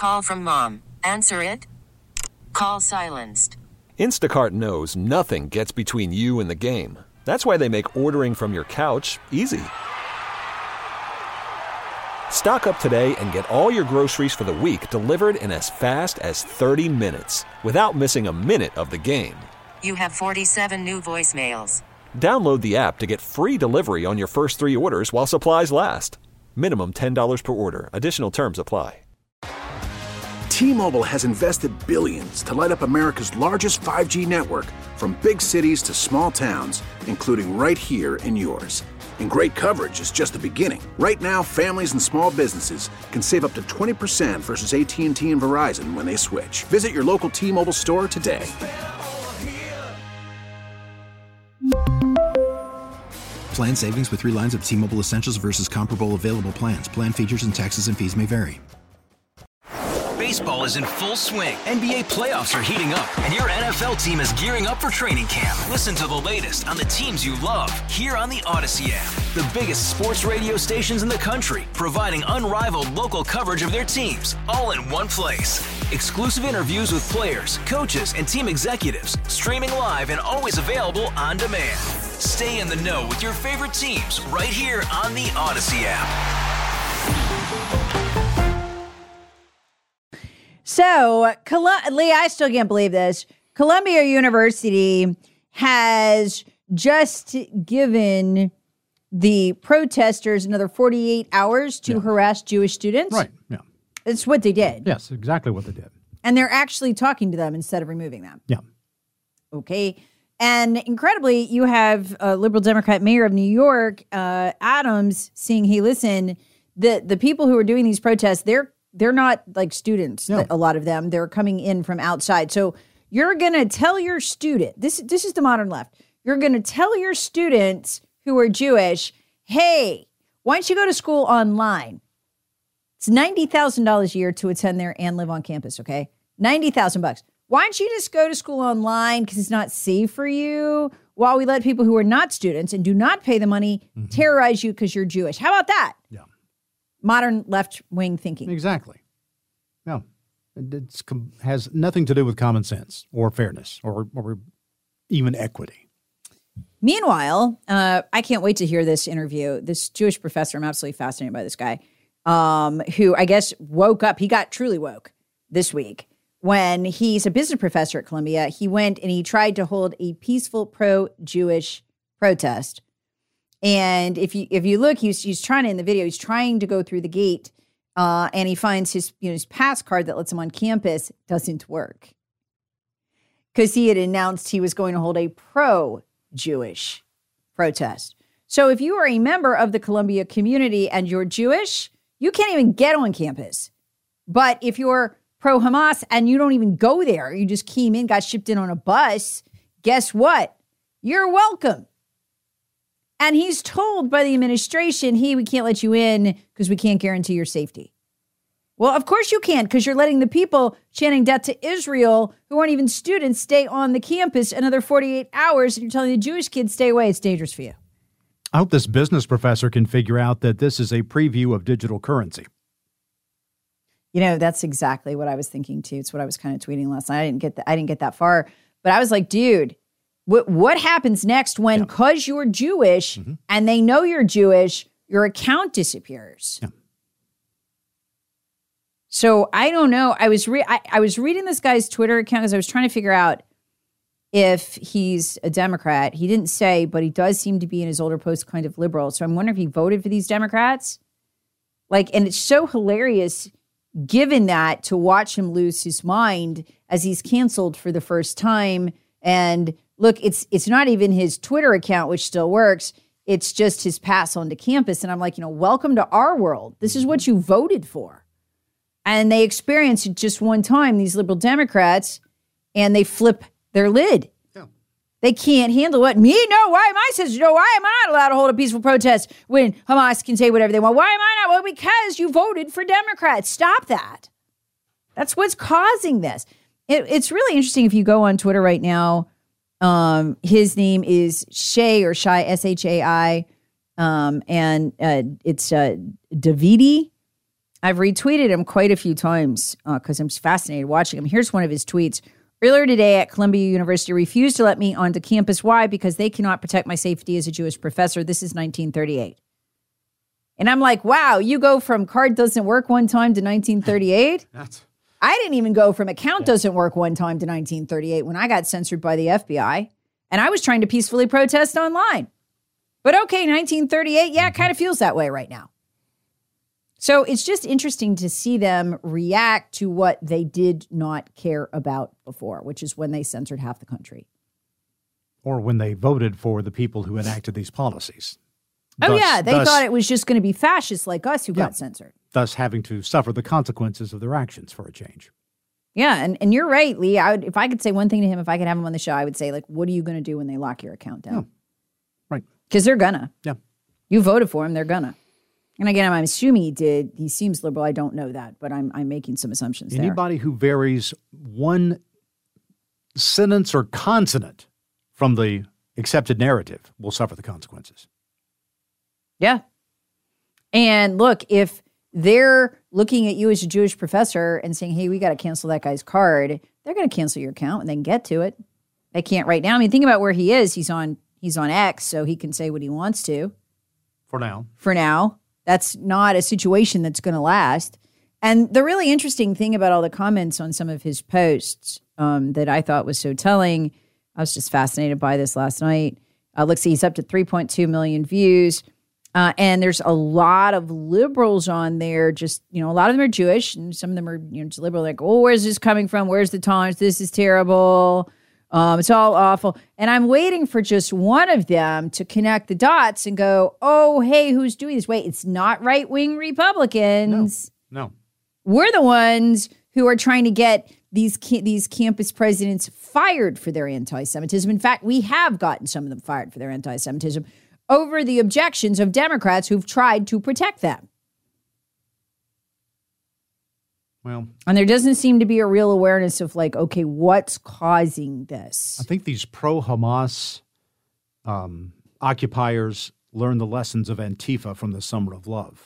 Call from mom. Answer it. Call silenced. Instacart knows nothing gets between you and the game. That's why they make ordering from your couch easy. Stock up today and get all your groceries for the week delivered in as fast as 30 minutes without missing a minute of the game. You have 47 new voicemails. Download the app to get free delivery on your first 3 orders while supplies last. Minimum $10 per order. Additional terms apply. T-Mobile has invested billions to light up America's largest 5G network, from big cities to small towns, including right here in yours. And great coverage is just the beginning. Right now, families and small businesses can save up to 20% versus AT&T and Verizon when they switch. Visit your local T-Mobile store today. Plan savings with 3 lines of T-Mobile Essentials versus comparable available plans. Plan features and taxes and fees may vary. Baseball is in full swing. NBA playoffs are heating up, and your NFL team is gearing up for training camp. Listen to the latest on the teams you love here on the Odyssey app. The biggest sports radio stations in the country, providing unrivaled local coverage of their teams, all in one place. Exclusive interviews with players, coaches, and team executives, streaming live and always available on demand. Stay in the know with your favorite teams right here on the Odyssey app. So, Lee, I still can't believe this. Columbia University has just given the protesters another 48 hours to harass Jewish students. Right, yeah. It's what they did. Yes, exactly what they did. And they're actually talking to them instead of removing them. Yeah. Okay. And incredibly, you have a liberal Democrat mayor of New York, Adams, saying, hey, listen, the people who are doing these protests, they're not like students, No. a lot of them. They're coming in from outside. So you're going to tell your student, this is the modern left. You're going to tell your students who are Jewish, hey, why don't you go to school online? It's $90,000 a year to attend there and live on campus, okay? $90,000. Why don't you just go to school online because it's not safe for you while we let people who are not students and do not pay the money terrorize you because you're Jewish? How about that? Yeah. Modern left-wing thinking. Exactly. No, it has nothing to do with common sense or fairness or even equity. Meanwhile, I can't wait to hear this interview. This Jewish professor, I'm absolutely fascinated by this guy, who I guess woke up. He got truly woke this week when he's a business professor at Columbia. He went and he tried to hold a peaceful pro-Jewish protest. And if you look, he's trying to, in the video, he's trying to go through the gate, and he finds his pass card that lets him on campus doesn't work because he had announced he was going to hold a pro-Jewish protest. So if you are a member of the Columbia community and you're Jewish, you can't even get on campus. But if you're pro-Hamas and you don't even go there, you just came in, got shipped in on a bus, guess what? You're welcome. And he's told by the administration, hey, we can't let you in because we can't guarantee your safety. Well, of course you can't, because you're letting the people chanting death to Israel who aren't even students stay on the campus another 48 hours, and you're telling the Jewish kids, stay away, it's dangerous for you. I hope this business professor can figure out that this is a preview of digital currency. That's exactly what I was thinking too. It's what I was kind of tweeting last night. I didn't get that far, but I was like, dude, what happens next when, because you're Jewish and they know you're Jewish, your account disappears? Yeah. So I don't know. I was reading this guy's Twitter account because I was trying to figure out if he's a Democrat. He didn't say, but he does seem to be in his older post kind of liberal. So I'm wondering if he voted for these Democrats. And it's so hilarious given that to watch him lose his mind as he's canceled for the first time. And look, it's not even his Twitter account, which still works. It's just his pass onto campus. And I'm like, welcome to our world. This is what you voted for. And they experience it just one time, these liberal Democrats, and they flip their lid. Yeah. They can't handle it. Why am I such? Why am I not allowed to hold a peaceful protest when Hamas can say whatever they want? Why am I not? Well, because you voted for Democrats. Stop that. That's what's causing this. It's really interesting if you go on Twitter right now. His name is Shay or Shai, S-H-A-I, and it's Davidi. I've retweeted him quite a few times because I'm fascinated watching him. Here's one of his tweets. Earlier today at Columbia University refused to let me onto campus. Why? Because they cannot protect my safety as a Jewish professor. This is 1938. And I'm like, wow, you go from card doesn't work one time to 1938? I didn't even go from account doesn't work one time to 1938 when I got censored by the FBI. And I was trying to peacefully protest online. But okay, 1938, yeah, it kind of feels that way right now. So it's just interesting to see them react to what they did not care about before, which is when they censored half the country. Or when they voted for the people who enacted these policies. Oh, they thought it was just going to be fascists like us who got censored. Thus having to suffer the consequences of their actions for a change. Yeah, and you're right, Lee. If I could say one thing to him, if I could have him on the show, I would say, like, what are you going to do when they lock your account down? Right. Because they're gonna. Yeah. You voted for him, they're gonna. And again, I'm assuming he did. He seems liberal. I don't know that, but I'm making some assumptions there. Anybody who varies one sentence or consonant from the accepted narrative will suffer the consequences. Yeah. And look, if they're looking at you as a Jewish professor and saying, hey, we got to cancel that guy's card, they're going to cancel your account and they can get to it. They can't right now. I mean, think about where he is. He's on X, so he can say what he wants to. For now. That's not a situation that's going to last. And the really interesting thing about all the comments on some of his posts that I thought was so telling, I was just fascinated by this last night. Let's see, he's up to 3.2 million views. And there's a lot of liberals on there. Just, a lot of them are Jewish and some of them are, just liberal. Like, oh, where's this coming from? Where's the tolerance? This is terrible. It's all awful. And I'm waiting for just one of them to connect the dots and go, oh, hey, who's doing this? Wait, it's not right-wing Republicans. No. We're the ones who are trying to get these campus presidents fired for their anti-Semitism. In fact, we have gotten some of them fired for their anti-Semitism over the objections of Democrats who've tried to protect them. Well, and there doesn't seem to be a real awareness of like, okay, what's causing this? I think these pro-Hamas occupiers learned the lessons of Antifa from the Summer of Love.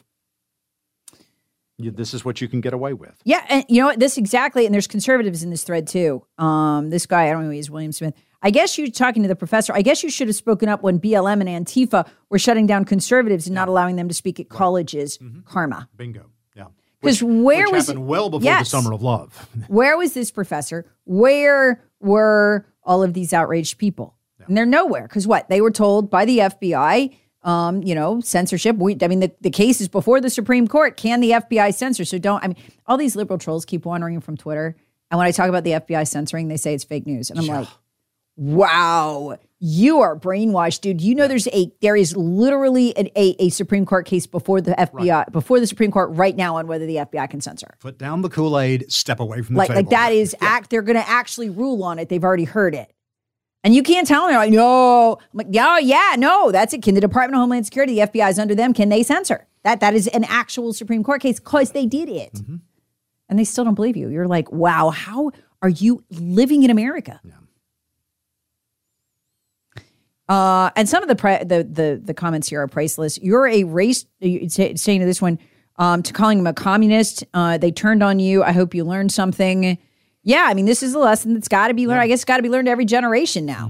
This is what you can get away with. Yeah, and you know what? This exactly, and there's conservatives in this thread too. This guy, I don't know who he is, William Smith. I guess you're talking to the professor. I guess you should have spoken up when BLM and Antifa were shutting down conservatives and not allowing them to speak at colleges. Karma. Bingo. Yeah. Because which happened well before the Summer of Love. Where was this professor? Where were all of these outraged people? Yeah. And they're nowhere. Because what? They were told by the FBI, censorship. The case is before the Supreme Court. Can the FBI censor? So all these liberal trolls keep wandering from Twitter. And when I talk about the FBI censoring, they say it's fake news. And I'm like, wow, you are brainwashed, dude. There is literally a Supreme Court case before the FBI, before the Supreme Court right now on whether the FBI can censor. Put down the Kool-Aid, step away from the table. Like that is they're going to actually rule on it. They've already heard it. And you can't tell me, like, no. I'm like, no, that's it. Can the Department of Homeland Security, the FBI is under them, can they censor? That is an actual Supreme Court case because they did it. Mm-hmm. And they still don't believe you. You're like, wow, how are you living in America? Yeah. And some of the comments here are priceless. You're a race, saying to this one, to calling him a communist. They turned on you. I hope you learned something. Yeah, this is a lesson that's got to be learned. I guess it's got to be learned every generation now.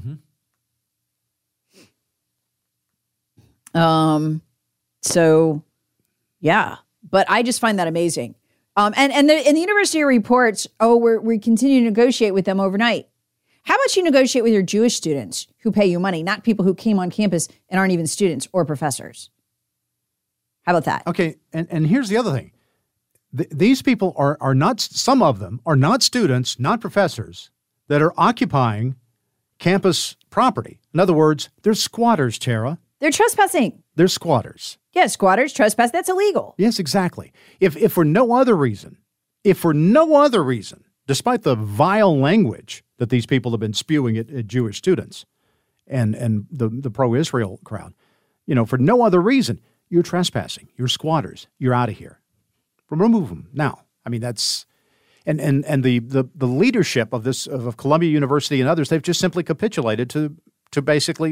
Mm-hmm. So, yeah. But I just find that amazing. And the university reports, we continue to negotiate with them overnight. How about you negotiate with your Jewish students who pay you money, not people who came on campus and aren't even students or professors? How about that? Okay, and here's the other thing. These people are not, some of them are not students, not professors, that are occupying campus property. In other words, they're squatters, Tara. They're trespassing. They're squatters. Yeah, squatters, trespass, that's illegal. Yes, exactly. If for no other reason, despite the vile language that these people have been spewing at Jewish students and the pro-Israel crowd, for no other reason, you're trespassing, you're squatters, you're out of here. Remove them now. That's and the leadership of this of Columbia University and others, they've just simply capitulated to basically,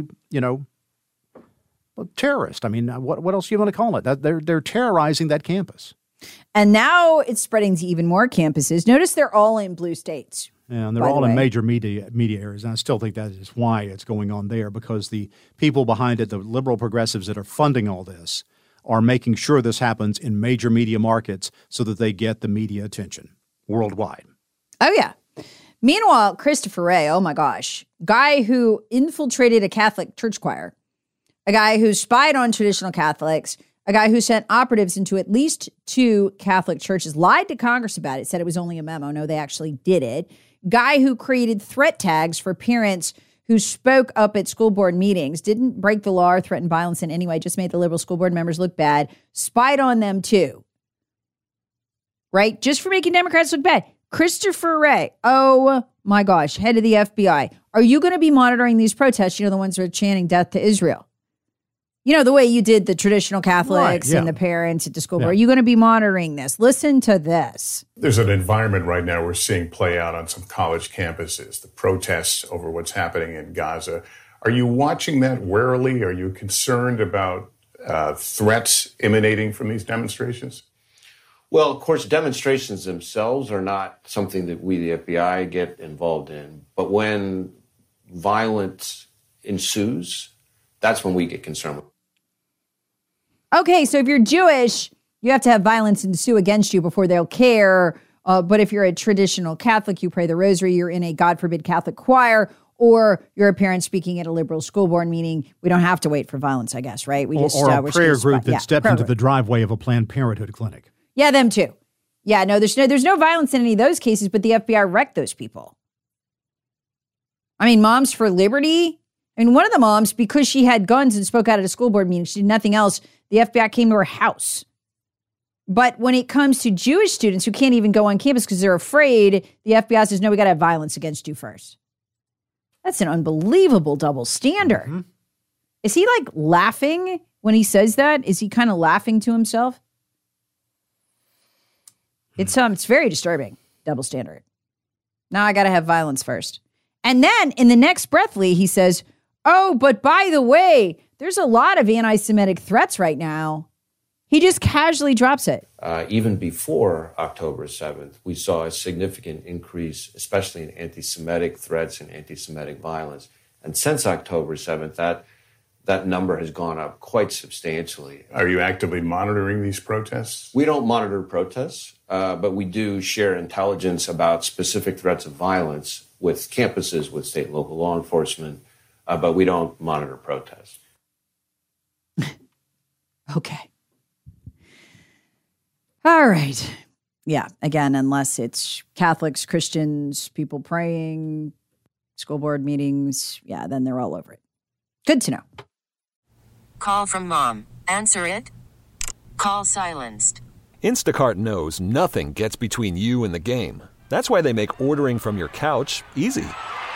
terrorist. What else do you want to call it? They're terrorizing that campus. And now it's spreading to even more campuses. Notice they're all in blue states. Yeah, and they're all in major media areas. And I still think that is why it's going on there, because the people behind it, the liberal progressives that are funding all this, are making sure this happens in major media markets so that they get the media attention worldwide. Oh, yeah. Meanwhile, Christopher Wray, oh my gosh, guy who infiltrated a Catholic church choir, a guy who spied on traditional Catholics, a guy who sent operatives into at least 2 Catholic churches, lied to Congress about it, said it was only a memo. No, they actually did it. Guy who created threat tags for parents who spoke up at school board meetings, didn't break the law or threaten violence in any way, just made the liberal school board members look bad, spied on them too. Right? Just for making Democrats look bad. Christopher Wray, oh my gosh, head of the FBI. Are you going to be monitoring these protests? You know, the ones that are chanting death to Israel. You know, the way you did the traditional Catholics and the parents at the school board. Are you going to be monitoring this? Listen to this. There's an environment right now we're seeing play out on some college campuses, the protests over what's happening in Gaza. Are you watching that warily? Are you concerned about threats emanating from these demonstrations? Well, of course, demonstrations themselves are not something that we, the FBI, get involved in. But when violence ensues, that's when we get concerned. Okay, so if you're Jewish, you have to have violence ensue against you before they'll care. But if you're a traditional Catholic, you pray the rosary, you're in a, God forbid, Catholic choir, or you're a parent speaking at a liberal school board meeting, we don't have to wait for violence, I guess, right? We just or a prayer group that stepped into the driveway of a Planned Parenthood clinic. Yeah, them too. Yeah, no, there's no violence in any of those cases, but the FBI wrecked those people. I mean, Moms for Liberty. I mean, one of the moms, because she had guns and spoke out at a school board meeting, she did nothing else. The FBI came to her house. But when it comes to Jewish students who can't even go on campus because they're afraid, the FBI says, no, we got to have violence against you first. That's an unbelievable double standard. Mm-hmm. Is he like laughing when he says that? Is he kind of laughing to himself? It's very disturbing, double standard. Now I got to have violence first. And then in the next breath, Lee, he says, oh, but by the way, there's a lot of anti-Semitic threats right now. He just casually drops it. Even before October 7th, we saw a significant increase, especially in anti-Semitic threats and anti-Semitic violence. And since October 7th, that number has gone up quite substantially. Are you actively monitoring these protests? We don't monitor protests, but we do share intelligence about specific threats of violence with campuses, with state and local law enforcement, but we don't monitor protests. Okay. All right. Yeah, again, unless it's Catholics, Christians, people praying, school board meetings, yeah, then they're all over it. Good to know. Call from mom. Answer it. Call silenced. Instacart knows nothing gets between you and the game. That's why they make ordering from your couch easy.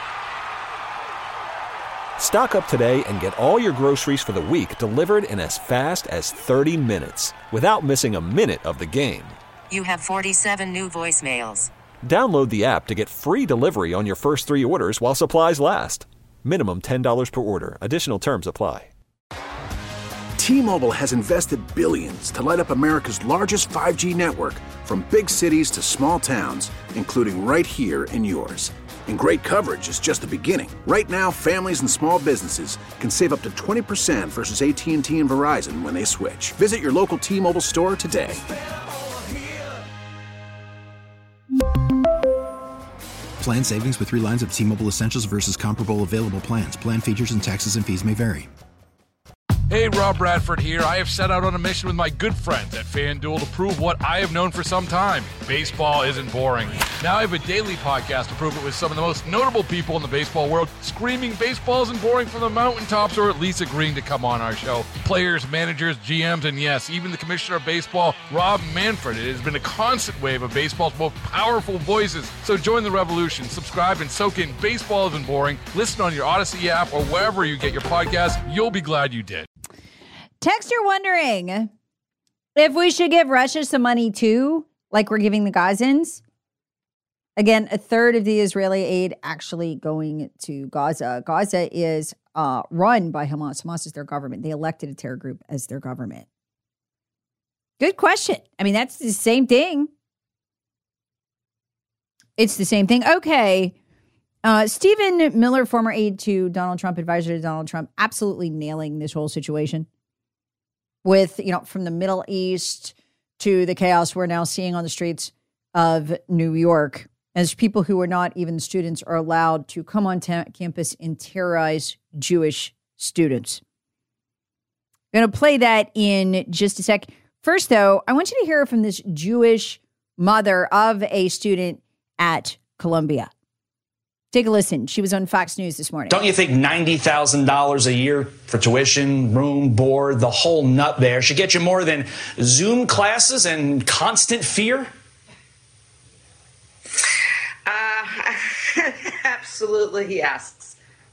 Stock up today and get all your groceries for the week delivered in as fast as 30 minutes without missing a minute of the game. You have 47 new voicemails. Download the app to get free delivery on your first 3 orders while supplies last. Minimum $10 per order. Additional terms apply. T-Mobile has invested billions to light up America's largest 5G network, from big cities to small towns, including right here in yours. And great coverage is just the beginning. Right now, families and small businesses can save up to 20% versus AT&T and Verizon when they switch. Visit your local T-Mobile store today. Plan savings with 3 lines of T-Mobile Essentials versus comparable available plans. Plan features and taxes and fees may vary. Hey, Rob Bradford here. I have set out on a mission with my good friends at FanDuel to prove what I have known for some time. Baseball isn't boring. Now I have a daily podcast to prove it with some of the most notable people in the baseball world, screaming baseball isn't boring from the mountaintops, or at least agreeing to come on our show. Players, managers, GMs, and yes, even the commissioner of baseball, Rob Manfred. It has been a constant wave of baseball's most powerful voices. So join the revolution. Subscribe and soak in Baseball Isn't Boring. Listen on your Odyssey app or wherever you get your podcast. You'll be glad you did. Texter wondering if we should give Russia some money too, like we're giving the Gazans. Again, a third of the Israeli aid actually going to Gaza. Gaza is run by Hamas. Hamas is their government. They elected a terror group as their government. Good question. I mean, that's the same thing. It's the same thing. Okay. Stephen Miller, former aide to Donald Trump, advisor to Donald Trump, absolutely nailing this whole situation with, from the Middle East to the chaos we're now seeing on the streets of New York, as people who are not even students are allowed to come on campus and terrorize Jewish students. I'm going to play that in just a sec. First, though, I want you to hear from this Jewish mother of a student at Columbia. Take a listen. She was on Fox News this morning. Don't you think $90,000 a year for tuition, room, board, the whole nut there should get you more than Zoom classes and constant fear? Absolutely, yes.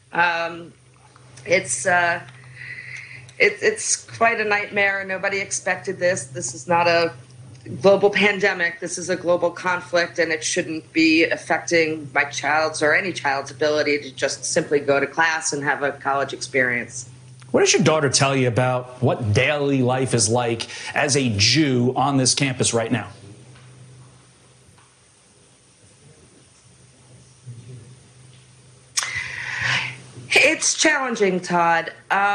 It's quite a nightmare. Nobody expected this. This is not a global pandemic. This is a global conflict, and it shouldn't be affecting my child's or any child's ability to just simply go to class and have a college experience. What does your daughter tell you about what daily life is like as a Jew on this campus right now? It's challenging, Todd.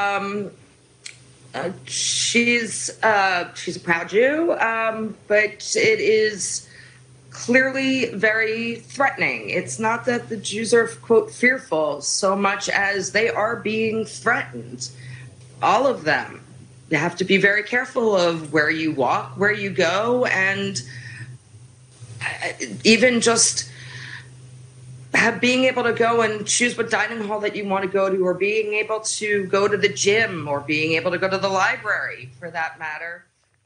She's a proud Jew, but it is clearly very threatening. It's not that the Jews are, quote, fearful so much as they are being threatened. All of them. You have to be very careful of where you walk, where you go, and even just being able to go and choose what dining hall that you want to go to, or being able to go to the gym, or being able to go to the library, for that matter.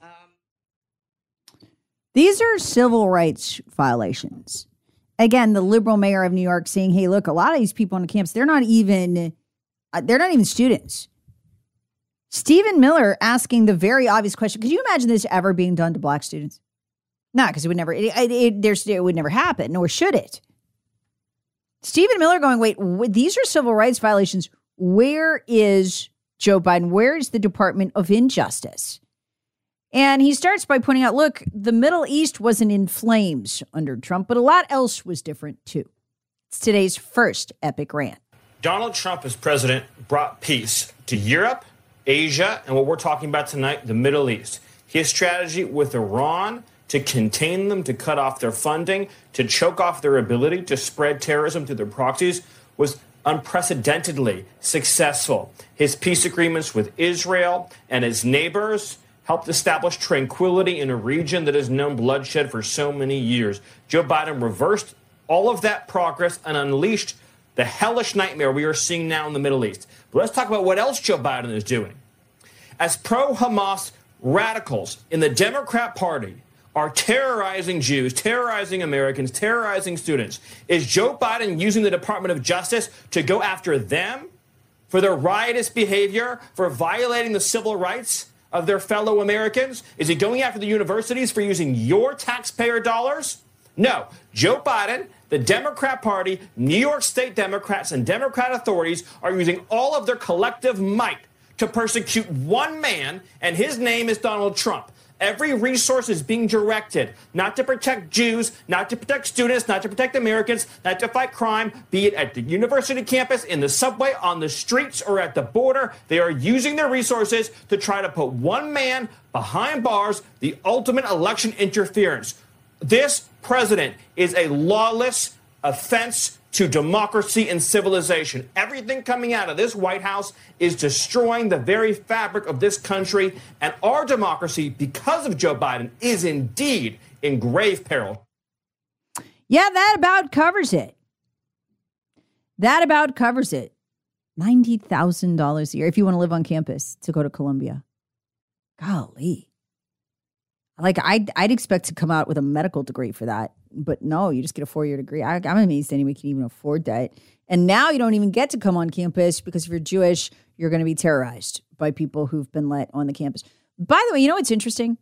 These are civil rights violations. Again, the liberal mayor of New York saying, hey, look, a lot of these people on the campus, they're not even students. Stephen Miller asking the very obvious question, could you imagine this ever being done to black students? No, because it would never, it would never happen, nor should it. Stephen Miller going, wait, these are civil rights violations. Where is Joe Biden? Where is the Department of Injustice? And he starts by pointing out, look, the Middle East wasn't in flames under Trump, but a lot else was different too. It's today's first epic rant. Donald Trump as president brought peace to Europe, Asia, and what we're talking about tonight, the Middle East. His strategy with Iran to contain them, to cut off their funding, to choke off their ability to spread terrorism through their proxies was unprecedentedly successful. His peace agreements with Israel and his neighbors helped establish tranquility in a region that has known bloodshed for so many years. Joe Biden reversed all of that progress and unleashed the hellish nightmare we are seeing now in the Middle East. But let's talk about what else Joe Biden is doing. As pro-Hamas radicals in the Democrat Party are terrorizing Jews, terrorizing Americans, terrorizing students, is Joe Biden using the Department of Justice to go after them for their riotous behavior, for violating the civil rights of their fellow Americans? Is he going after the universities for using your taxpayer dollars? No. Joe Biden, the Democrat Party, New York State Democrats, and Democrat authorities are using all of their collective might to persecute one man, and his name is Donald Trump. Every resource is being directed not to protect Jews, not to protect students, not to protect Americans, not to fight crime, be it at the university campus, in the subway, on the streets, or at the border. They are using their resources to try to put one man behind bars, the ultimate election interference. This president is a lawless offense to democracy and civilization. Everything coming out of this White House is destroying the very fabric of this country, and our democracy, because of Joe Biden, is indeed in grave peril. Yeah, that about covers it. That about covers it. $90,000 a year if you want to live on campus to go to Columbia. Golly. Like, I'd expect to come out with a medical degree for that. But no, you just get a 4-year degree. I'm amazed anyone can even afford that. And now you don't even get to come on campus because if you're Jewish, you're going to be terrorized by people who've been let on the campus. By the way, you know what's interesting?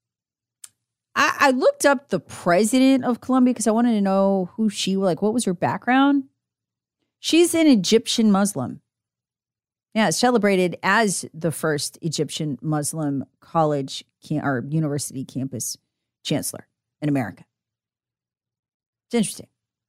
I looked up the president of Columbia because I wanted to know who she was, like, what was her background? She's an Egyptian Muslim. Yeah, celebrated as the first Egyptian Muslim college or university campus chancellor in America. It's interesting.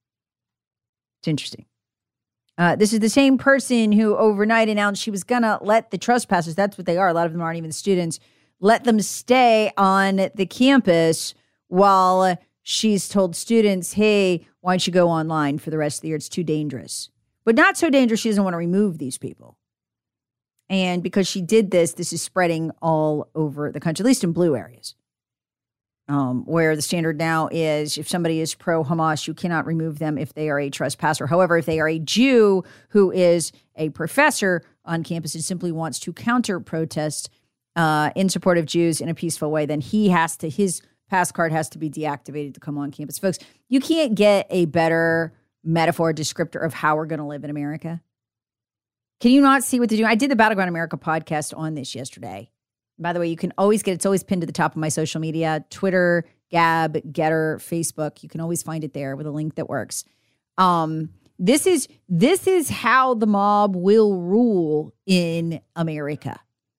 It's interesting. This is the same person who overnight announced she was going to let the trespassers, that's what they are, a lot of them aren't even students, let them stay on the campus while she's told students, hey, why don't you go online for the rest of the year? It's too dangerous. But not so dangerous, she doesn't want to remove these people. And because she did this, this is spreading all over the country, at least in blue areas, where the standard now is if somebody is pro-Hamas, you cannot remove them if they are a trespasser. However, if they are a Jew who is a professor on campus and simply wants to counter-protest in support of Jews in a peaceful way, then his pass card has to be deactivated to come on campus. Folks, you can't get a better metaphor, descriptor of how we're going to live in America. Can you not see what they're doing? I did the Battleground America podcast on this yesterday. By the way, you can always it's always pinned to the top of my social media, Twitter, Gab, Getter, Facebook. You can always find it there with a link that works. This is how the mob will rule in America.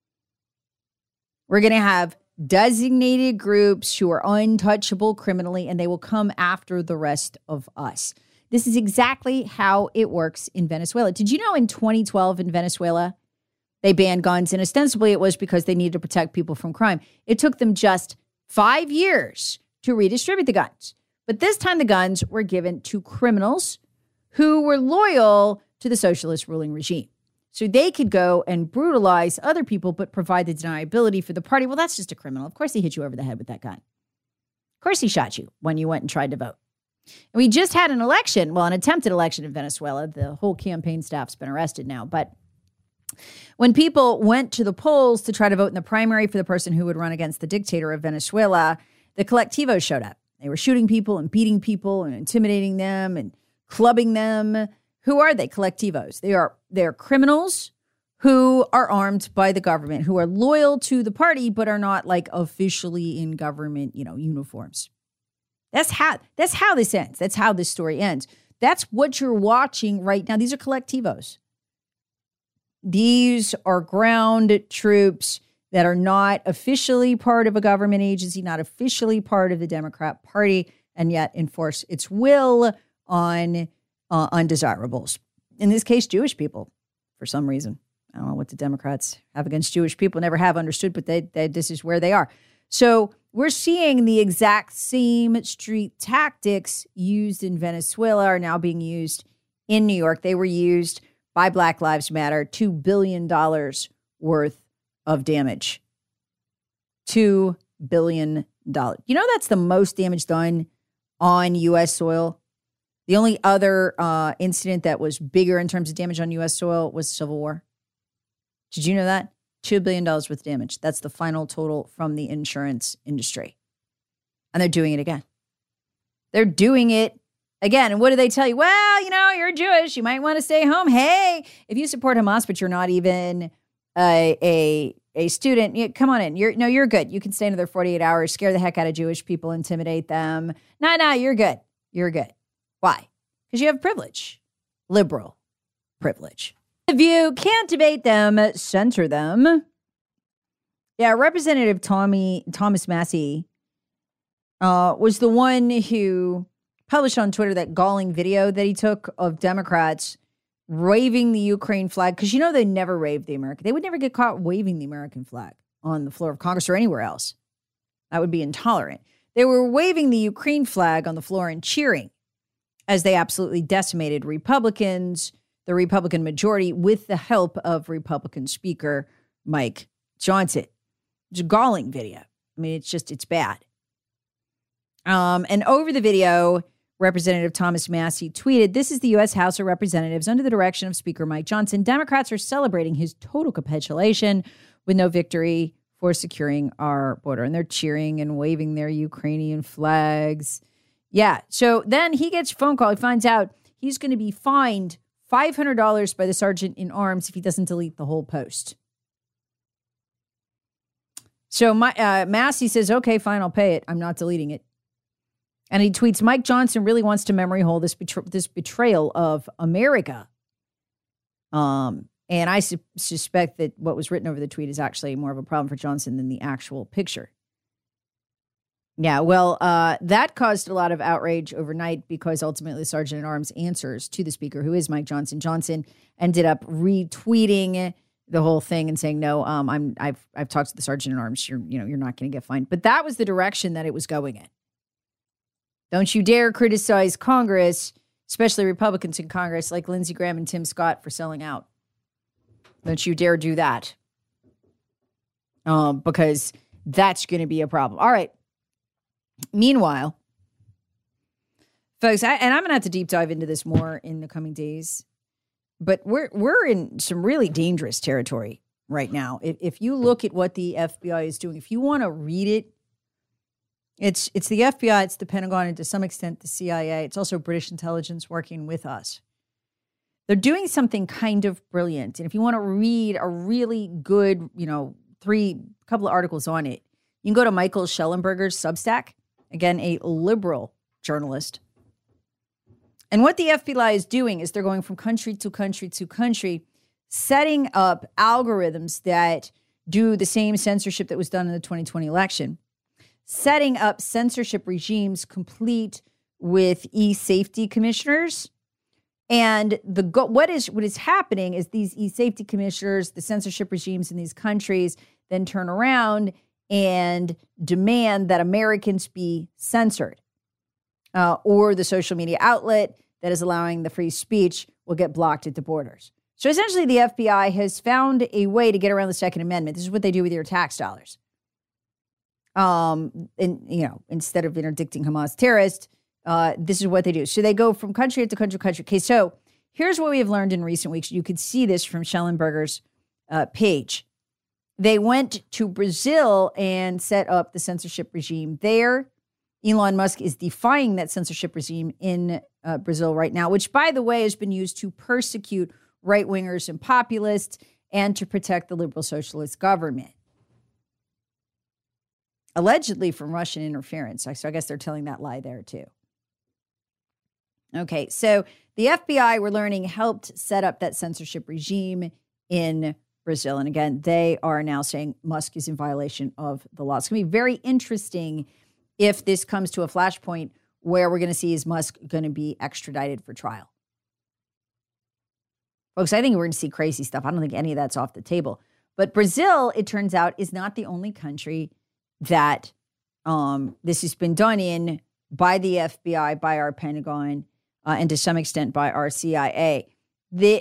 We're going to have designated groups who are untouchable criminally, and they will come after the rest of us. This is exactly how it works in Venezuela. Did you know in 2012 in Venezuela, they banned guns, and ostensibly it was because they needed to protect people from crime. It took them just 5 years to redistribute the guns. But this time the guns were given to criminals who were loyal to the socialist ruling regime. So they could go and brutalize other people, but provide the deniability for the party. Well, that's just a criminal. Of course he hit you over the head with that gun. Of course he shot you when you went and tried to vote. And we just had an attempted election in Venezuela. The whole campaign staff's been arrested now. But when people went to the polls to try to vote in the primary for the person who would run against the dictator of Venezuela, the colectivos showed up. They were shooting people and beating people and intimidating them and clubbing them. Who are they? Colectivos. They're criminals who are armed by the government, who are loyal to the party, but are not like officially in government, uniforms. That's how this ends. That's how this story ends. That's what you're watching right now. These are colectivos. These are ground troops that are not officially part of a government agency, not officially part of the Democrat Party, and yet enforce its will on undesirables. In this case, Jewish people, for some reason. I don't know what the Democrats have against Jewish people, never have understood, but this is where they are. So we're seeing the exact same street tactics used in Venezuela are now being used in New York. They were used by Black Lives Matter, $2 billion worth of damage. $2 billion. That's the most damage done on U.S. soil. The only other incident that was bigger in terms of damage on U.S. soil was Civil War. Did you know that? $2 billion worth of damage. That's the final total from the insurance industry. And they're doing it again. They're doing it again. And what do they tell you? Well, you're Jewish. You might want to stay home. Hey, if you support Hamas, but you're not even a student, come on in. You're good. You can stay another 48 hours, scare the heck out of Jewish people, intimidate them. No, you're good. You're good. Why? Because you have privilege. Liberal privilege. If you can't debate them, censor them. Yeah, Representative Thomas Massie was the one who published on Twitter that galling video that he took of Democrats waving the Ukraine flag. Because they never waved the American. They would never get caught waving the American flag on the floor of Congress or anywhere else. That would be intolerant. They were waving the Ukraine flag on the floor and cheering as they absolutely decimated Republicans, the Republican majority, with the help of Republican Speaker Mike Johnson. It's a galling video. I mean, it's bad. And over the video, Representative Thomas Massie tweeted, "This is the U.S. House of Representatives under the direction of Speaker Mike Johnson. Democrats are celebrating his total capitulation with no victory for securing our border." And they're cheering and waving their Ukrainian flags. Yeah. So then he gets a phone call. He finds out he's going to be fined $500 by the sergeant in arms if he doesn't delete the whole post. So Massie says, okay, fine, I'll pay it. I'm not deleting it. And he tweets, Mike Johnson really wants to memory hole this betrayal of America. And I suspect that what was written over the tweet is actually more of a problem for Johnson than the actual picture. Yeah, well, that caused a lot of outrage overnight because ultimately the Sergeant-at-Arms answers to the speaker, who is Mike Johnson. Johnson ended up retweeting the whole thing and saying, "No, I've talked to the Sergeant-at-Arms. You're not going to get fined." But that was the direction that it was going in. Don't you dare criticize Congress, especially Republicans in Congress like Lindsey Graham and Tim Scott, for selling out. Don't you dare do that, because that's going to be a problem. All right. Meanwhile, folks, I'm going to have to deep dive into this more in the coming days, but we're in some really dangerous territory right now. If you look at what the FBI is doing, if you want to read it, it's the FBI, it's the Pentagon, and to some extent the CIA. It's also British intelligence working with us. They're doing something kind of brilliant. And if you want to read a really good, couple of articles on it, you can go to Michael Schellenberger's Substack. Again, a liberal journalist. And what the FBI is doing is they're going from country to country to country, setting up algorithms that do the same censorship that was done in the 2020 election, setting up censorship regimes complete with e-safety commissioners. And what is happening is these e-safety commissioners, the censorship regimes in these countries, then turn around and demand that Americans be censored, or the social media outlet that is allowing the free speech will get blocked at the borders. So essentially, the FBI has found a way to get around the Second Amendment. This is what they do with your tax dollars. Instead of interdicting Hamas terrorists, this is what they do. So they go from country to country to country. Okay, so here's what we have learned in recent weeks. You could see this from Schellenberger's page. They went to Brazil and set up the censorship regime there. Elon Musk is defying that censorship regime in Brazil right now, which, by the way, has been used to persecute right-wingers and populists and to protect the liberal socialist government. Allegedly from Russian interference. So I guess they're telling that lie there, too. Okay, so the FBI, we're learning, helped set up that censorship regime in Brazil. And again, they are now saying Musk is in violation of the law. It's going to be very interesting if this comes to a flashpoint where we're going to see is Musk going to be extradited for trial. Folks, I think we're going to see crazy stuff. I don't think any of that's off the table. But Brazil, it turns out, is not the only country that this has been done in by the FBI, by our Pentagon, and to some extent by our CIA. This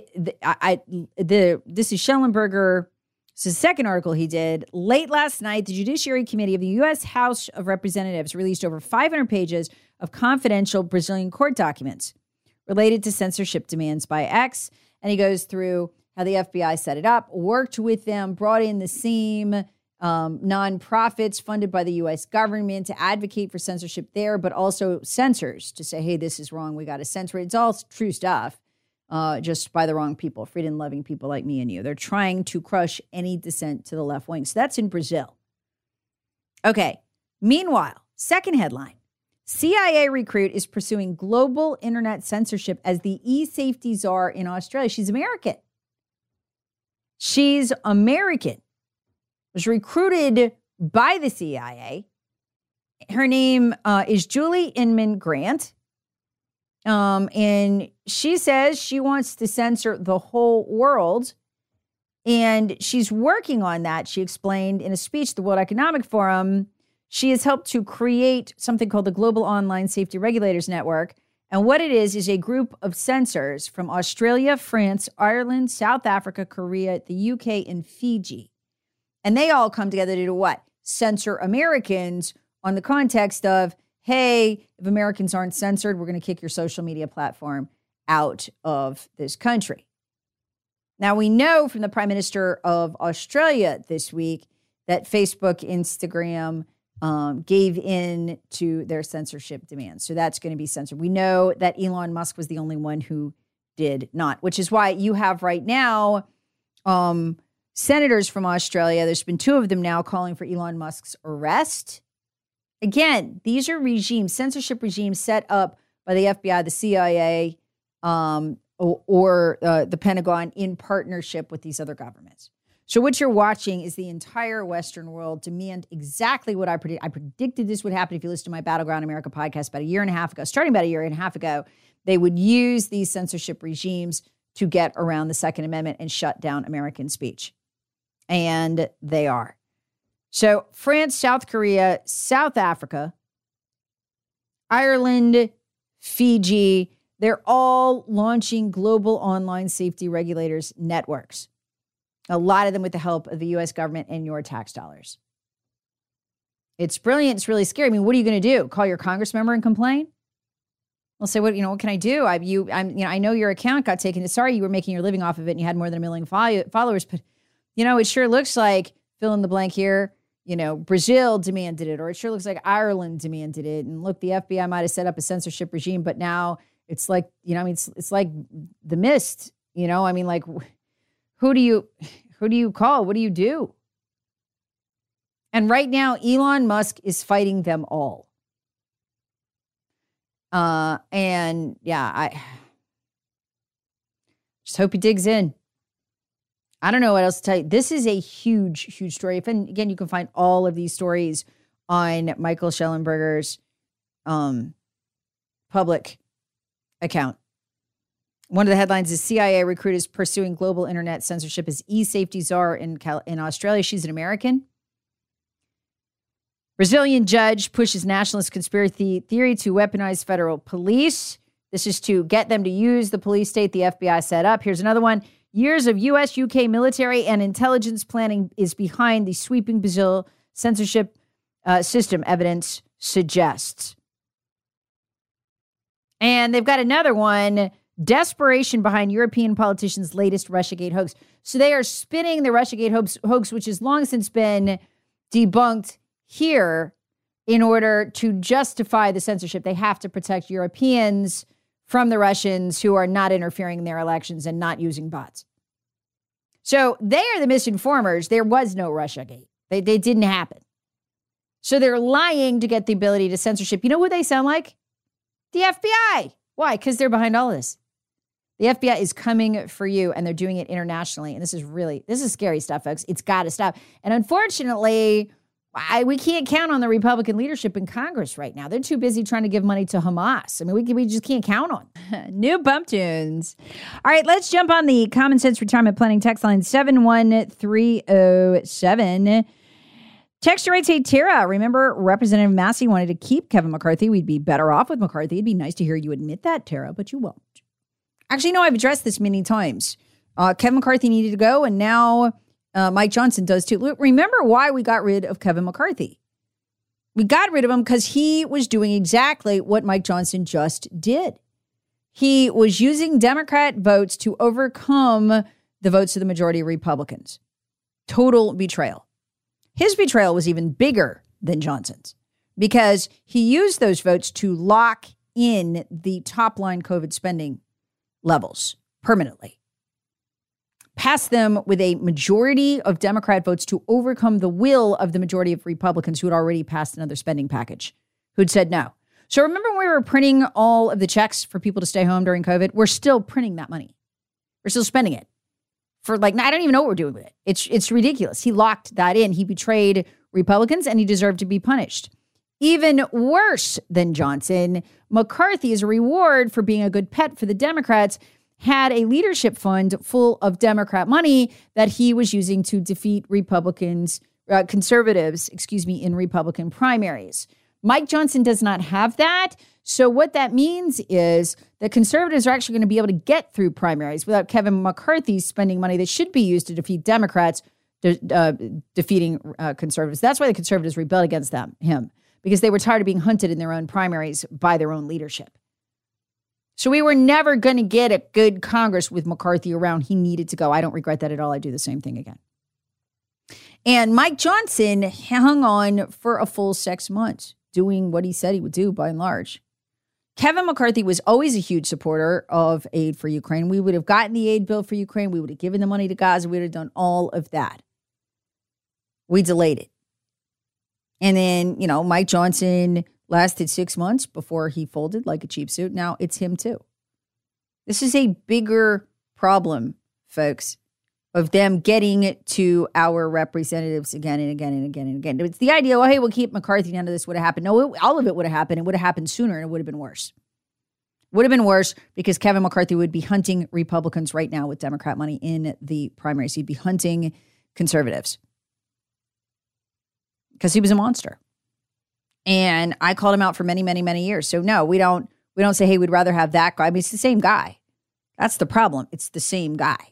is Schellenberger. This is the second article he did. Late last night, the Judiciary Committee of the U.S. House of Representatives released over 500 pages of confidential Brazilian court documents related to censorship demands by X. And he goes through how the FBI set it up, worked with them, brought in the same nonprofits funded by the U.S. government to advocate for censorship there, but also censors to say, hey, this is wrong. We got to censor it. It's all true stuff. Just by the wrong people, freedom-loving people like me and you. They're trying to crush any dissent to the left wing. So that's in Brazil. Okay. Meanwhile, second headline, CIA recruit is pursuing global internet censorship as the e-safety czar in Australia. She's American. Was recruited by the CIA. Her name is Julie Inman Grant. And she says she wants to censor the whole world. And she's working on that. She explained in a speech at the World Economic Forum, she has helped to create something called the Global Online Safety Regulators Network. And what it is a group of censors from Australia, France, Ireland, South Africa, Korea, the UK, and Fiji. And they all come together to do what? Censor Americans on the context of, hey, if Americans aren't censored, we're going to kick your social media platform out of this country. Now, we know from the Prime Minister of Australia this week that Facebook, Instagram gave in to their censorship demands. So that's going to be censored. We know that Elon Musk was the only one who did not, which is why you have right now senators from Australia. There's been 2 of them now calling for Elon Musk's arrest. Again, these are regimes, censorship regimes set up by the FBI, the CIA, or the Pentagon in partnership with these other governments. So what you're watching is the entire Western world demand exactly what I predicted. I predicted this would happen if you listen to my Battleground America podcast about a year and a half ago. Starting about a year and a half ago, they would use these censorship regimes to get around the Second Amendment and shut down American speech. And they are. So France, South Korea, South Africa, Ireland, Fiji, they're all launching global online safety regulators networks. A lot of them with the help of the U.S. government and your tax dollars. It's brilliant. It's really scary. I mean, what are you going to do? Call your Congress member and complain? They'll say, what can I do? I know your account got taken. Sorry, you were making your living off of it and you had more than 1 million followers, but it sure looks like, fill in the blank here, Brazil demanded it, or it sure looks like Ireland demanded it. And look, the FBI might have set up a censorship regime, but now it's like, it's like the mist, who do you call? What do you do? And right now, Elon Musk is fighting them all. And yeah, I just hope he digs in. I don't know what else to tell you. This is a huge, huge story. And again, you can find all of these stories on Michael Shellenberger's public account. One of the headlines is CIA recruit is pursuing global internet censorship as e-safety czar in Australia. She's an American. Brazilian judge pushes nationalist conspiracy theory to weaponize federal police. This is to get them to use the police state the FBI set up. Here's another one. Years of U.S., UK military and intelligence planning is behind the sweeping Brazil censorship system, evidence suggests. And they've got another one. Desperation behind European politicians' latest Russiagate hoax. So they are spinning the Russiagate hoax, which has long since been debunked here in order to justify the censorship. They have to protect Europeans from the Russians who are not interfering in their elections and not using bots. So they are the misinformers. There was no Russiagate. They didn't happen. So they're lying to get the ability to censorship. You know who they sound like? The FBI. Why? Because they're behind all of this. The FBI is coming for you, and they're doing it internationally. And this is scary stuff, folks. It's got to stop. And unfortunately, we can't count on the Republican leadership in Congress right now. They're too busy trying to give money to Hamas. I mean, we just can't count on new bump tunes. All right, let's jump on the Common Sense Retirement Planning text line 71307. Texture writes, hey, Tara, remember Representative Massey wanted to keep Kevin McCarthy. We'd be better off with McCarthy. It'd be nice to hear you admit that, Tara, but you won't. Actually, no, I've addressed this many times. Kevin McCarthy needed to go, and now Mike Johnson does too. Look, remember why we got rid of Kevin McCarthy. We got rid of him because he was doing exactly what Mike Johnson just did. He was using Democrat votes to overcome the votes of the majority of Republicans. Total betrayal. His betrayal was even bigger than Johnson's because he used those votes to lock in the top line COVID spending levels permanently. Passed them with a majority of Democrat votes to overcome the will of the majority of Republicans who had already passed another spending package, who'd said no. So remember when we were printing all of the checks for people to stay home during COVID? We're still printing that money. We're still spending it for I don't even know what we're doing with it. It's ridiculous. He locked that in. He betrayed Republicans and he deserved to be punished. Even worse than Johnson, McCarthy, as a reward for being a good pet for the Democrats, had a leadership fund full of Democrat money that he was using to defeat conservatives, in Republican primaries. Mike Johnson does not have that. So what that means is that conservatives are actually going to be able to get through primaries without Kevin McCarthy spending money that should be used to defeat Democrats, defeating conservatives. That's why the conservatives rebelled against him, because they were tired of being hunted in their own primaries by their own leadership. So we were never going to get a good Congress with McCarthy around. He needed to go. I don't regret that at all. I do the same thing again. And Mike Johnson hung on for a full 6 months, doing what he said he would do by and large. Kevin McCarthy was always a huge supporter of aid for Ukraine. We would have gotten the aid bill for Ukraine. We would have given the money to Gaza. We would have done all of that. We delayed it. And then, Mike Johnson lasted 6 months before he folded like a cheap suit. Now it's him too. This is a bigger problem, folks, of them getting to our representatives again and again and again and again. It's the idea, well, hey, we'll keep McCarthy, none of this would have happened. No, all of it would have happened. It would have happened sooner, and it would have been worse. Would have been worse because Kevin McCarthy would be hunting Republicans right now with Democrat money in the primaries. He'd be hunting conservatives because he was a monster. And I called him out for many, many, many years. So no, we don't say, hey, we'd rather have that guy. I mean, it's the same guy. That's the problem. It's the same guy.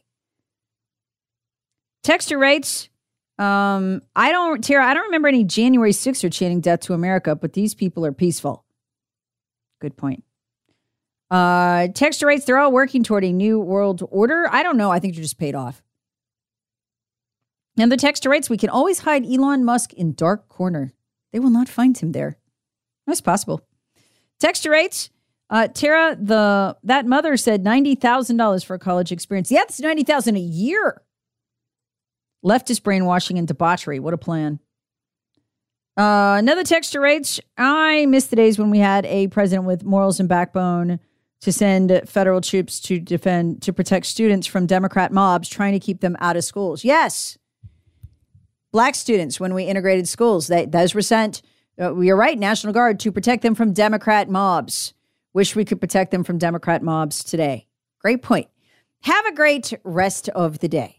Texture rates. Tara, I don't remember any January 6th chanting death to America, but these people are peaceful. Good point. Texture rates, they're all working toward a new world order. I don't know. I think they're just paid off. And the texture rates, we can always hide Elon Musk in dark corner. They will not find him there. That's possible. Texture rates. Tara, that mother said $90,000 for a college experience. Yeah, that's $90,000 a year. Leftist brainwashing and debauchery. What a plan. Another texture rates. I miss the days when we had a president with morals and backbone to send federal troops to protect students from Democrat mobs trying to keep them out of schools. Yes. Black students, when we integrated schools, those were sent, you're right, National Guard, to protect them from Democrat mobs. Wish we could protect them from Democrat mobs today. Great point. Have a great rest of the day.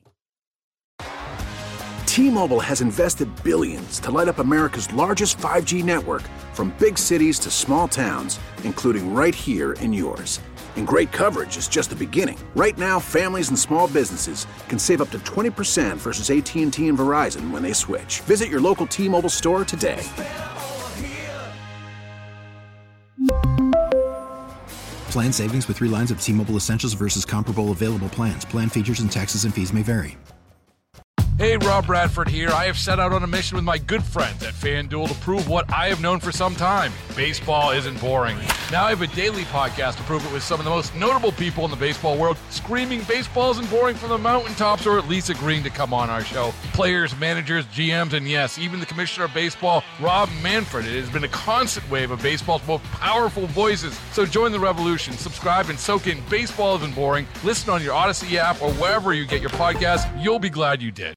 T-Mobile has invested billions to light up America's largest 5G network, from big cities to small towns, including right here in yours. And great coverage is just the beginning. Right now, families and small businesses can save up to 20% versus AT&T and Verizon when they switch. Visit your local T-Mobile store today. Plan savings with 3 lines of T-Mobile Essentials versus comparable available plans. Plan features and taxes and fees may vary. Hey, Rob Bradford here. I have set out on a mission with my good friends at FanDuel to prove what I have known for some time. Baseball isn't boring. Now I have a daily podcast to prove it with some of the most notable people in the baseball world, screaming baseball isn't boring from the mountaintops, or at least agreeing to come on our show. Players, managers, GMs, and yes, even the commissioner of baseball, Rob Manfred. It has been a constant wave of baseball's most powerful voices. So join the revolution. Subscribe and soak in Baseball Isn't Boring. Listen on your Odyssey app or wherever you get your podcasts. You'll be glad you did.